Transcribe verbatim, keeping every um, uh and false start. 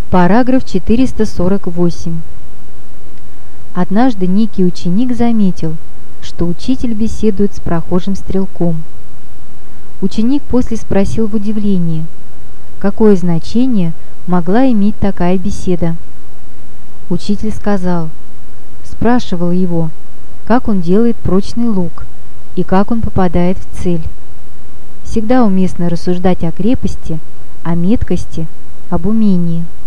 Параграф четыреста сорок восемь. Однажды некий ученик заметил, что учитель беседует с прохожим стрелком. Ученик после спросил в удивлении, какое значение могла иметь такая беседа. Учитель сказал, спрашивал его, как он делает прочный лук и как он попадает в цель. Всегда уместно рассуждать о крепости, о меткости, об умении.